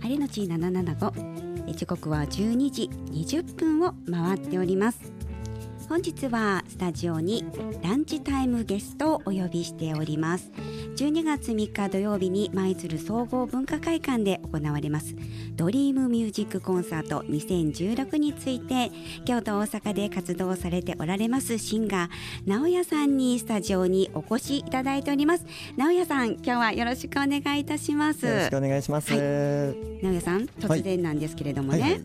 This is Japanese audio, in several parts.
晴れのち775、時刻は12時20分を回っております。本日はスタジオにランチタイムゲストをお呼びしております。12月3日土曜日に舞鶴総合文化会館で行われますドリームミュージックコンサート2016について、京都大阪で活動されておられますシンガー直哉さんにスタジオにお越しいただいております。直哉さん、今日はよろしくお願いいたします。 よろしくお願いします。 はい、直哉さん、突然なんですけれどもね、はいはいはい、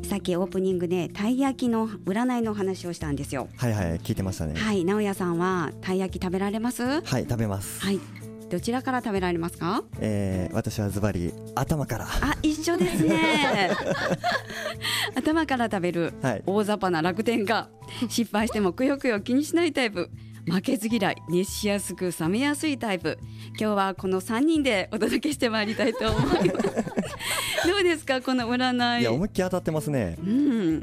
さっきオープニングでたい焼きの占いの話をしたんですよ。 はいはい、聞いてましたね。 はい、直哉さんはたい焼き食べられます？ はい、食べます。 はい、どちらから食べられますか？ 私はズバリ頭から。 あ、一緒ですね頭から食べる、はい、大雑把な楽天家、失敗してもくよくよ気にしないタイプ、負けず嫌い、熱しやすく冷めやすいタイプ。今日はこの3人でお届けしてまいりたいと思いますどうですか、この占い。 いや、思いっきり当たってますね。 うん、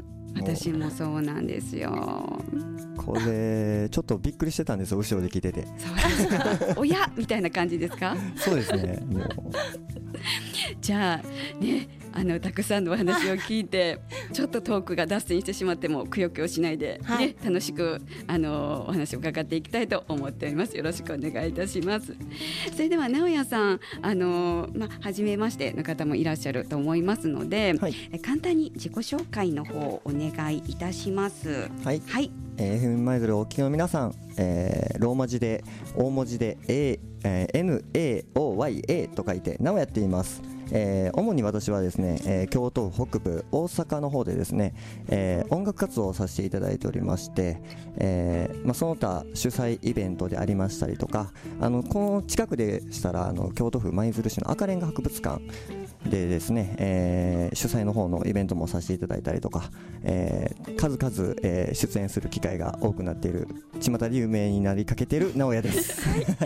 私もそうなんですよ。 これちょっとびっくりしてたんですよ、後ろで聞いてて。 そうですかおやみたいな感じですか？ そうですね。もうじゃあね、たくさんのお話を聞いてちょっとトークが脱線してしまってもくよくよしないで、ね、はい、楽しくお話を伺っていきたいと思っております。よろしくお願いいたします。それでは直哉さん、初めましての方もいらっしゃると思いますので、はい、簡単に自己紹介の方をお願いいたします。 はい、はい、FM 舞鶴お聞きの皆さん、ローマ字で大文字で NAOYA と書いて直哉って言います。主に私はですね、京都府北部大阪の方でですね、音楽活動をさせていただいておりまして、その他主催イベントでありましたりとか、この近くでしたら京都府舞鶴市の赤レンガ博物館でですね、主催の方のイベントもさせていただいたりとか、数々、出演する機会が多くなっている、巷で有名になりかけている直哉ですはい、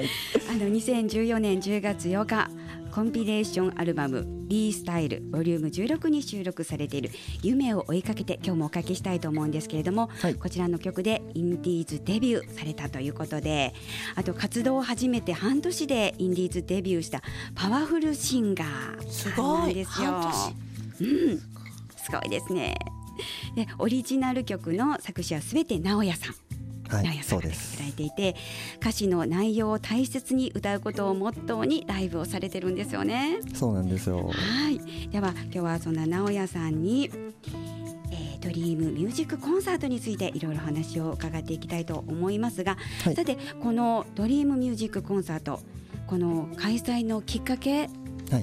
2014年10月8日コンピレーションアルバムリースタイルボリューム16に収録されている夢を追いかけて、今日もおかけしたいと思うんですけれども、はい、こちらの曲でインディーズデビューされたということで、あと活動を始めて半年でインディーズデビューしたパワフルシンガーなんですよ。うん、すごいですね。でオリジナル曲の作詞はすべて直哉さん、 はい、そうです。 いただいていて、歌詞の内容を大切に歌うことをモットーにライブをされてるんですよね。 そうなんですよ。 はい、では今日はそんな直哉さんに、ドリームミュージックコンサートについていろいろ話を伺っていきたいと思いますが、はい、さてこのドリームミュージックコンサート、この開催のきっかけ、はい、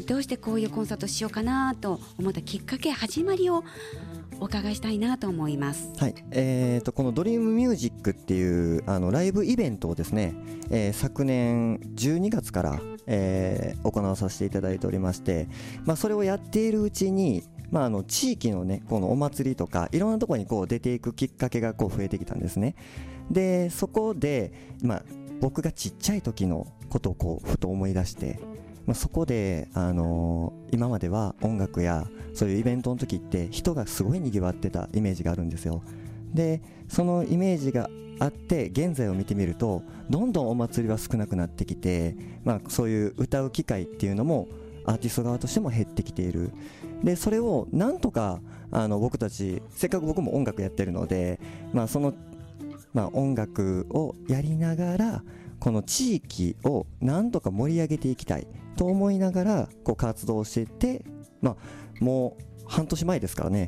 どうしてこういうコンサートしようかなと思ったきっかけ、始まりをお伺いしたいなと思います。 はい、このドリームミュージックっていうライブイベントをですね、昨年12月から、行わさせていただいておりまして、それをやっているうちに、地域のね、このお祭りとかいろんなところにこう出ていくきっかけがこう増えてきたんですね。でそこで、僕がちっちゃい時のことをこうふと思い出して、そこで、今までは音楽やそういうイベントの時って人がすごいにぎわってたイメージがあるんですよ。でそのイメージがあって現在を見てみるとどんどんお祭りは少なくなってきて、そういう歌う機会っていうのもアーティスト側としても減ってきている。でそれをなんとか僕たち、せっかく僕も音楽やってるので、その、音楽をやりながらこの地域をなんとか盛り上げていきたいと思いながらこう活動していて、もう半年前ですからね、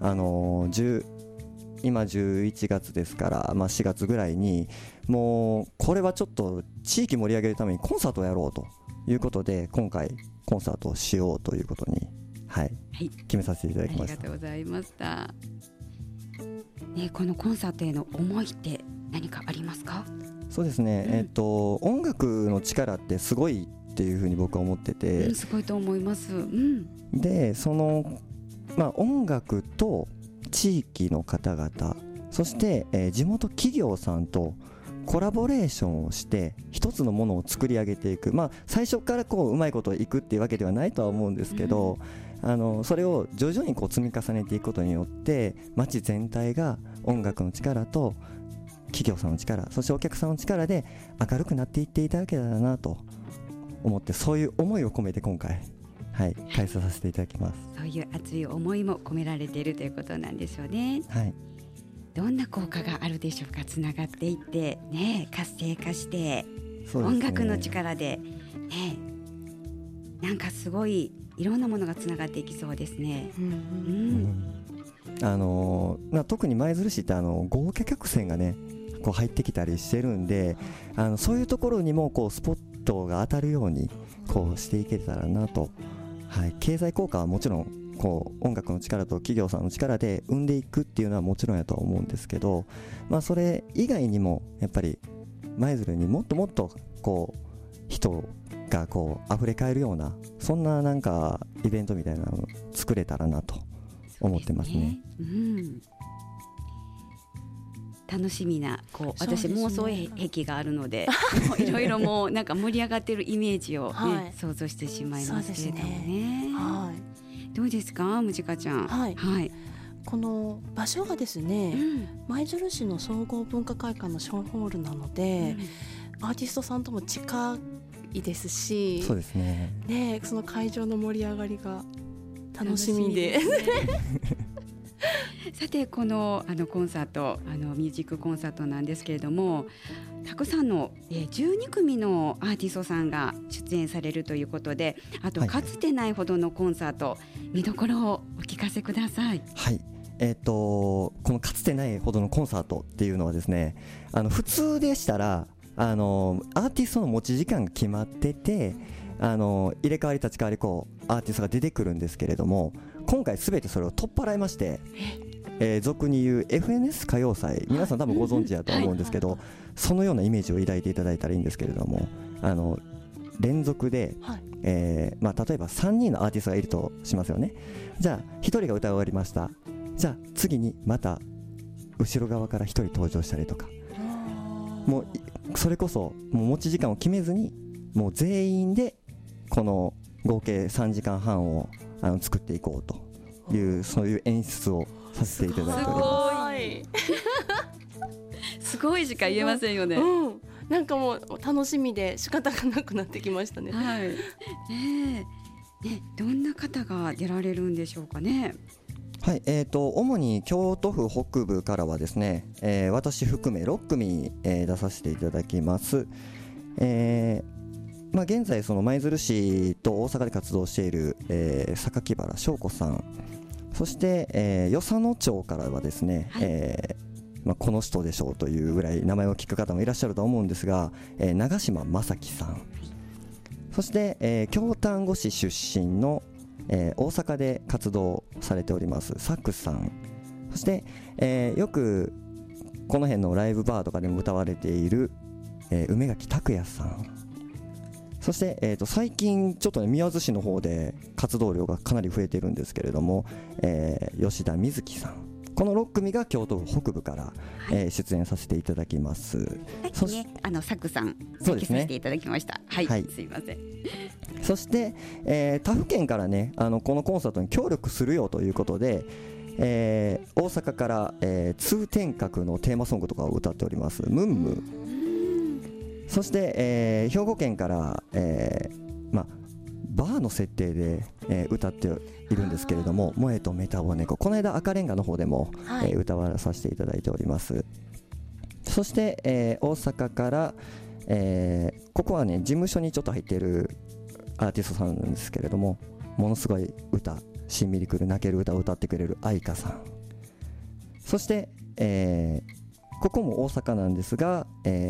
今11月ですから、4月ぐらいにもうこれはちょっと地域盛り上げるためにコンサートをやろうということで、今回コンサートをしようということに、決めさせていただきました。 ありがとうございました、このコンサートへの思いって何かありますか？ そうですね、音楽の力ってすごいっていうふうに僕は思ってて、 すごいと思います、 でその、音楽と地域の方々、そして、地元企業さんとコラボレーションをして一つのものを作り上げていく、最初からこううまいこといくっていうわけではないとは思うんですけど、それを徐々にこう積み重ねていくことによって街全体が音楽の力と企業さんの力、そしてお客さんの力で明るくなっていっていただけたらなと思って、そういう思いを込めて今回はい、開催させていただきます。 そういう熱い思いも込められているということなんでしょうね。 はい、 どんな効果があるでしょうか。つながっていってね、活性化して、 そうですね、 音楽の力でね、なんかすごいいろんなものがつながっていきそうですね。 特に舞鶴市って豪華客船がねこう入ってきたりしてるんで、そういうところにもこうスポットが当たるようにこうしていけたらなと、はい、経済効果はもちろんこう音楽の力と企業さんの力で生んでいくっていうのはもちろんやとは思うんですけど、それ以外にもやっぱり舞鶴にもっともっとこう人がこう溢れ返るような、そんななんかイベントみたいなのを作れたらなと思ってますね。 楽しみな私妄想癖があるのでいろいろもうなんか盛り上がっているイメージを、ね、想像してしまいますけれどもね。どうですか、ムジカちゃん。 この場所がですね、舞鶴市の総合文化会館のショーホールなので、アーティストさんとも近いですし、 そうですね、 その会場の盛り上がりが楽しみでさてこのコンサートミュージックコンサートなんですけれども、たくさんの、12組のアーティストさんが出演されるということで、あとかつてないほどのコンサート、見どころをお聞かせください。 はい、このかつてないほどのコンサートっていうのはですね、普通でしたらアーティストの持ち時間が決まってて、入れ替わり立ち替わりこうアーティストが出てくるんですけれども、今回すべてそれを取っ払いまして、俗に言う FNS 歌謡祭、皆さん多分ご存知だと思うんですけど、そのようなイメージを抱いていただいたらいいんですけれども、連続で、例えば3人のアーティストがいるとしますよね。じゃあ1人が歌い終わりました、じゃあ次にまた後ろ側から1人登場したりとか、もうそれこそもう持ち時間を決めずに、もう全員でこの合計3時間半を作っていこうという、そういう演出をさせていただいております。 すごいしか言えませんよね。 なんかもう楽しみで仕方がなくなってきましたね。 どんな方が出られるんでしょうかね。 はい、主に京都府北部からはですね、私含め6組、出させていただきます。現在その舞鶴市と大阪で活動している、榊原翔子さん、そして、与謝野町からはですね、この人でしょうというぐらい名前を聞く方もいらっしゃると思うんですが、長嶋正樹さん、そして、京丹後市出身の、大阪で活動されておりますサクさん、そして、よくこの辺のライブバーとかでも歌われている、梅垣拓也さん、そして、最近ちょっとね宮津市の方で活動量がかなり増えているんですけれども、吉田瑞希さん、この6組が京都府北部から、出演させていただきます。 さっきねサクさんさせていただきました。すいません。 そして、他府県からねこのコンサートに協力するよということで、大阪から、通天閣のテーマソングとかを歌っておりますムンム、そして、兵庫県から、バーの設定で、歌っているんですけれども、萌えとメタボ猫、この間赤レンガの方でも、歌わさせていただいております。そして、大阪から、ここはね事務所にちょっと入っているアーティストさんなんですけれども、ものすごい歌、しんみりくる泣ける歌を歌ってくれる愛花さん、そして、ここも大阪なんですが、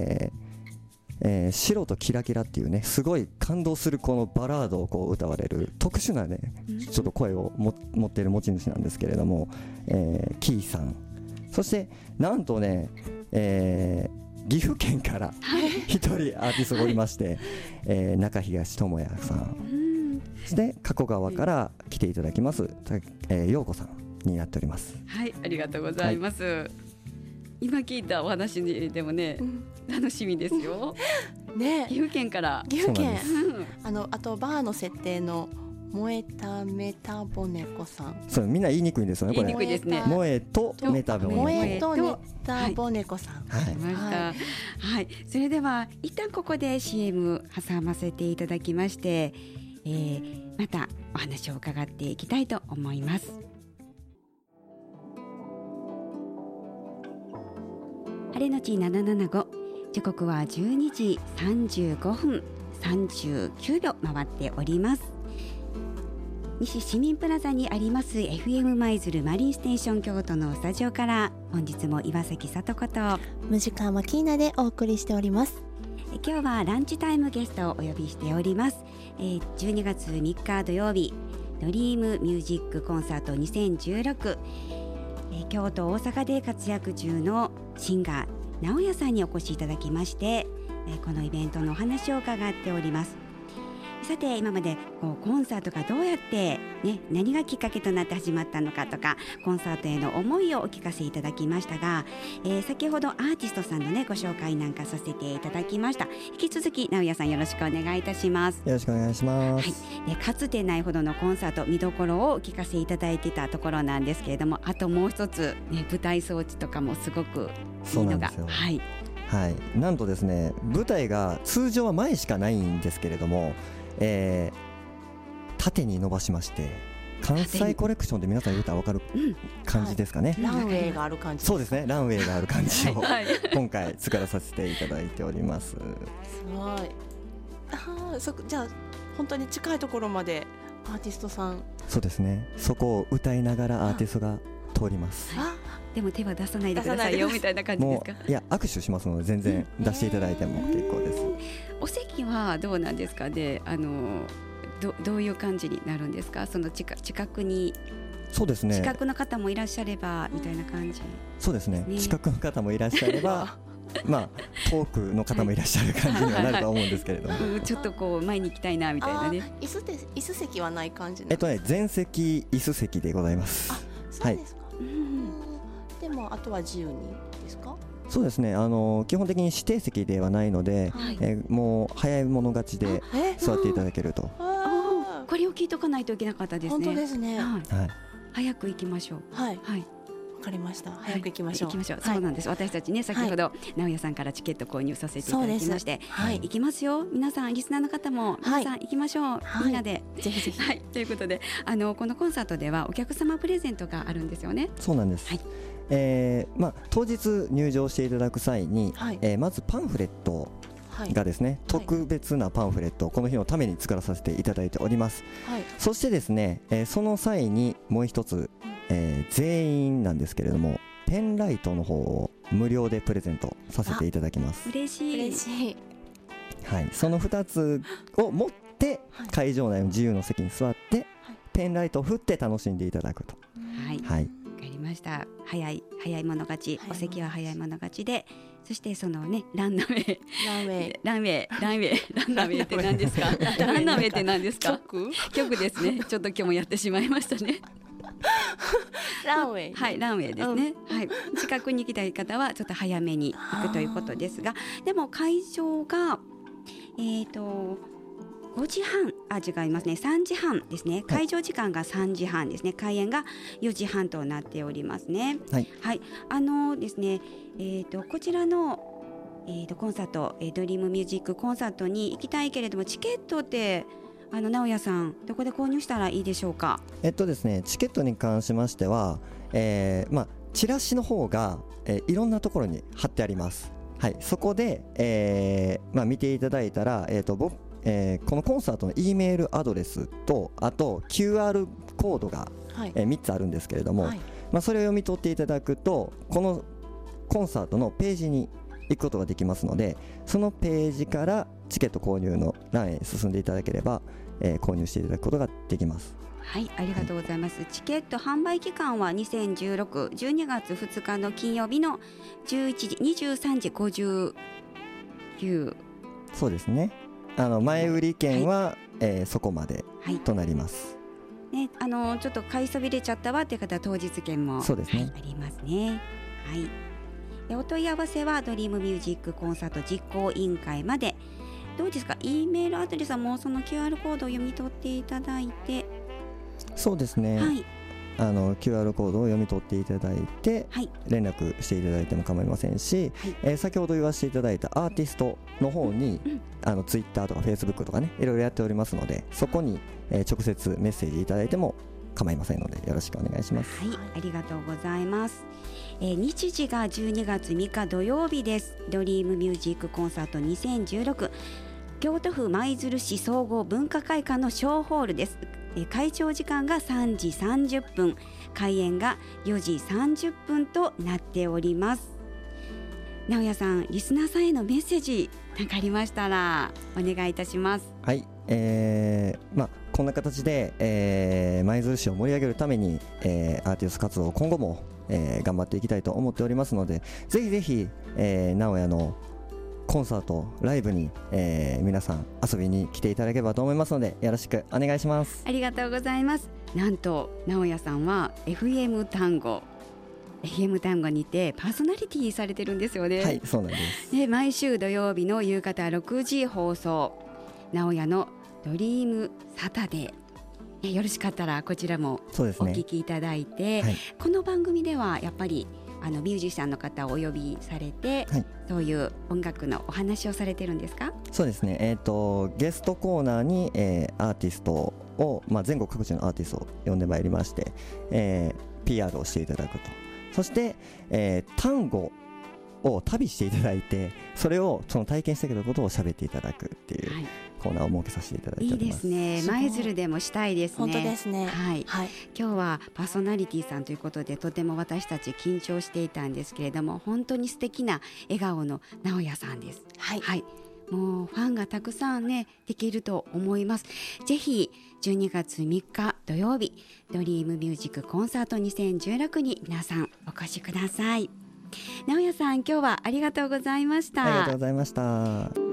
白とキラキラっていうねすごい感動するこのバラードをこう歌われる特殊なねちょっと声を持っている持ち主なんですけれども、キーさん、そしてなんとね、岐阜県から一人アーティストがおりまして、中東智也さん、そして加古川から来ていただきます、陽子さんになっております。 はい、ありがとうございます。今聞いたお話でもね、楽しみですよ。ね、岐阜県から。 岐阜県。あとバーの設定の萌えたメタボネコさん。 そう、みんな言いにくいんですよね。これ。 言いにくいですね。 萌えとメタボネコ。 萌えとメタボネコさん。 はい。はい。それでは一旦ここで CM 挟ませていただきまして、 またお話を伺っていきたいと思います。晴れのち775、時刻は12時35分39秒回っております。西市民プラザにあります FM 舞鶴マリンステーション京都のスタジオから、本日も岩崎さとことムジカマキーナでお送りしております。 今日はランチタイムゲストをお呼びしております。12月3日土曜日、ドリームミュージックコンサート2016、京都大阪で活躍中のシンガー直哉さんにお越しいただきまして、このイベントのお話を伺っております。さて、今までコンサートがどうやって、何がきっかけとなって始まったのかとか、コンサートへの思いをお聞かせいただきましたが、先ほどアーティストさんの、ご紹介なんかさせていただきました。引き続き直哉さん、よろしくお願いいたします。 よろしくお願いします。 かつてないほどのコンサート見どころをお聞かせいただいてたところなんですけれども、あともう一つ、舞台装置とかもすごくいいのが、 なんとですね、舞台が通常は前しかないんですけれども、縦に伸ばしまして、関西コレクションで皆さん言うたら分かる感じですかね、 ランウェイがある感じ。 そうですね、ランウェイがある感じを今回作らさせていただいております。すごい。じゃあ本当に近いところまでアーティストさん。そうですね、 そこを歌いながらアーティストが通ります。 でも手は出さないでくださいよみたいな感じですか？ いや、握手しますので全然出していただいても結構です。 お席はどうなんですかね、どういう感じになるんですか？その近くに。 そうですね、 近くの方もいらっしゃればみたいな感じ。 そうですね、近くの方もいらっしゃれば遠くの方もいらっしゃる感じにはなると思うんですけれども、 ちょっと前に行きたいなみたいなね。 椅子席はない感じ。 全席椅子席でございます。 そうですか。でもあとは自由にですか？ そうですね、基本的に指定席ではないので、もう早い者勝ちで座っていただけると。 これを聞いとかないといけなかったですね。 本当ですね。 早く行きましょう。わかりました。早く行きましょう。 そうなんです。私たちね、先ほど直哉さんからチケット購入させていただきまして、行きますよ。皆さん、リスナーの方も皆さん行きましょう。みんなでぜひぜひ。 ということで、このコンサートではお客様プレゼントがあるんですよね。 そうなんです。当日入場していただく際に、まずパンフレットがですね、特別なパンフレットをこの日のために作らさせていただいております。そしてですね、その際にもう一つ、全員なんですけれども、ペンライトの方を無料でプレゼントさせていただきます。 嬉しい。 その2つを持って会場内の自由の席に座って、ペンライトを振って楽しんでいただくと。 わかりました。早い者勝ち、お席は早い者勝ちで、そしてそのね、ランナウェイって何ですか？ランナウェイって何ですか？曲ですね。ちょっと今日もやってしまいましたね。 ランウェイ。 ランウェイですね。近くに行きたい方はちょっと早めに行くということですが、でも会場が5時半、違いますね、3時半ですね。会場時間が3時半ですね。開演が4時半となっておりますね。ですね、こちらの、コンサート、ドリームミュージックコンサートに行きたいけれども、チケットって直哉さん、どこで購入したらいいでしょうか？ ですね、チケットに関しましては、チラシの方が、いろんなところに貼ってあります。そこで、見ていただいたら、このコンサートの E メールアドレスと、あと QR コードが、3つあるんですけれども、それを読み取っていただくと、このコンサートのページに行くことができますので、そのページからチケット購入の欄へ進んでいただければ、購入していただくことができます。 ありがとうございます。チケット販売期間は2016、12月2日の金曜日の23時59。 そうですね。前売り券は、そこまでとなります。 ちょっと買いそびれちゃったわという方は当日券も、 そうですね、 ありますね。お問い合わせはドリームミュージックコンサート実行委員会まで。どうですか？ E メールアドレスはもうその QR コードを読み取っていただいて。 そうですね、 QR コードを読み取っていただいて、 はい、 連絡していただいても構いませんし、 はい、 先ほど言わせていただいたアーティストの方に、Twitter とか Facebook とかね、いろいろやっておりますので、そこに、直接メッセージいただいても構いませんので、よろしくお願いします。 はい、ありがとうございます。日時が12月3日土曜日です。ドリームミュージックコンサート2016、京都府舞鶴市総合文化会館の小ホールです。開場時間が3時30分、開演が4時30分となっております。直哉さん、リスナーさんへのメッセージ何かありましたらお願いいたします。 はい、こんな形で、舞鶴市を盛り上げるために、アーティスト活動を今後も、頑張っていきたいと思っておりますので、ぜひぜひ、直哉のコンサートライブに、皆さん遊びに来ていただければと思いますので、よろしくお願いします。 ありがとうございます。なんと直哉さんは FM 単語にてパーソナリティされてるんですよね。 はい、そうなんです。 で、毎週土曜日の夕方6時放送、直哉のドリームサタデー、よろしかったらこちらもお聞きいただいて、 はい、 この番組ではやっぱりミュージシャンの方をお呼びされて、はい、そういう音楽のお話をされてるんですか？ そうですね、ゲストコーナーに、アーティストを、全国各地のアーティストを呼んでまいりまして、PR をしていただくと。そして、単語を旅していただいて、その体験してくることを喋っていただくっていうコーナーを設けさせていただいております。 いいですね。舞鶴でもしたいですね。 本当ですね。 はい。今日はパーソナリティさんということで、とても私たち緊張していたんですけれども、本当に素敵な笑顔の直哉さんです。 はい。 はい。もうファンがたくさんねできると思います。ぜひ12月3日土曜日、ドリームミュージックコンサート2016に皆さんお越しください。直哉さん、今日はありがとうございました。 ありがとうございました。